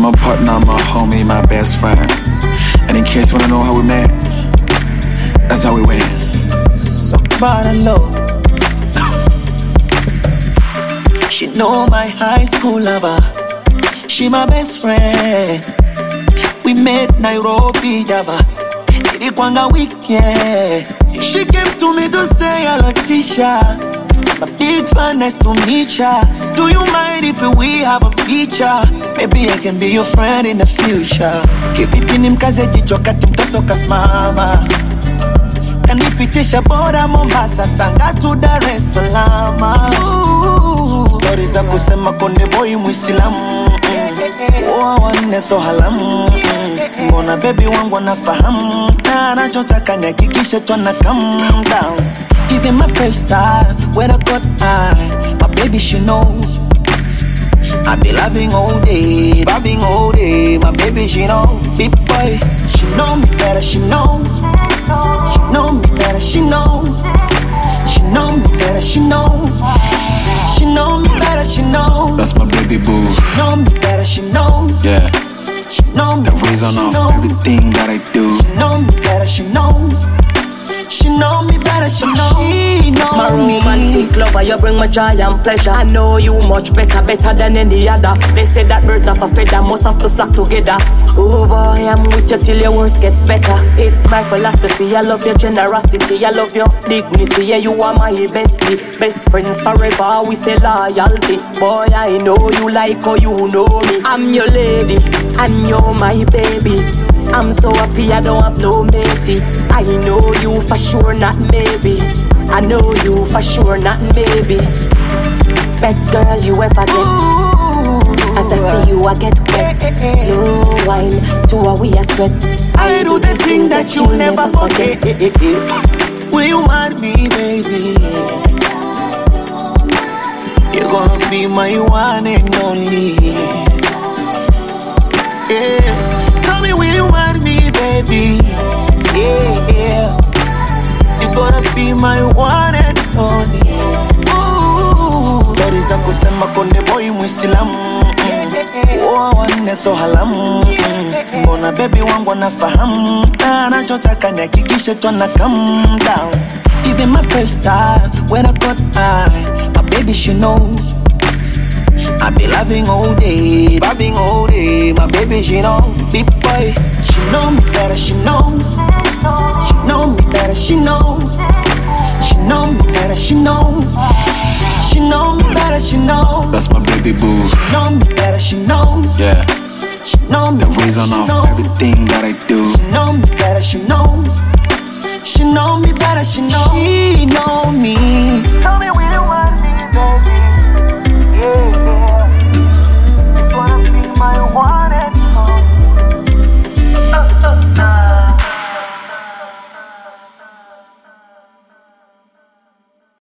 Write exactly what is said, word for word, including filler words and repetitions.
my partner, my homie, my best friend. And in case you wanna know how we met, that's how we went. Somebody love. She know my high school lover. She my best friend. We met Nairobi, Java. Ilikuwanga weekend. She came to me to say hello, Tisha. I'm a big fan, nice to meet ya. Do you mind if we have a picture? Maybe I can be your friend in the future. Kivipi nimkaze jicho kati mtoto kasimama. Kanipitisha boda Mombasa, Tanga to Dar es Salaam. Stories za kusema konde boy Muislamu. Oh, wane so halamu. Mbona baby wangu anafahamu. Na anachotaka nihakikishe tuna calm down. Even my first time when I got high, my baby she know I be loving all day, bobbing all day. My baby she know, big boy, she know me better, she know. She know me better, she know. She know me better, she know. She know me better, she know. That's my baby boo. She know me better, she know. Yeah. She know me the reason of know. Everything that I do. She know me better, she know. She know me better, she know. She know my me. romantic lover, you bring my joy and pleasure. I know you much better, better than any other. They say that birds of a feather must have to flock together. Oh boy, I'm with you till your worst gets better. It's my philosophy, I love your generosity, I love your dignity. Yeah, you are my bestie, best friends forever. We say loyalty. Boy, I know you like how you know me. I'm your lady, and you're my baby. I'm so happy I don't have no matey. I know you for sure, not maybe. I know you for sure, not maybe. Best girl you ever get. As I see you, I get wet. Slow wine, to a we a sweat. I do the things that you never forget. Will you marry me, baby? You're gonna be my one and only. Yeah. Tell me, will you marry me, baby? Yeah, yeah. You're gonna be my one and only. Ooh. Stories za kusema konde boy Muislamu. Oh, wane so halamu. Mbona baby wangu anafahamu. Na anachotaka nihakikishe tuna calm down. Even my first time when I got high, my baby she know I be loving all day, bobbing all day. My baby she know, big boy, she know me better, she know. She know me better, she know. She know me better, she know. She know me better, she know. That's my baby boo. She know me better, she know. Yeah. She know me the reason of know. Everything that I do. She know me better, she know. She know me better, she know. She know me. Tell me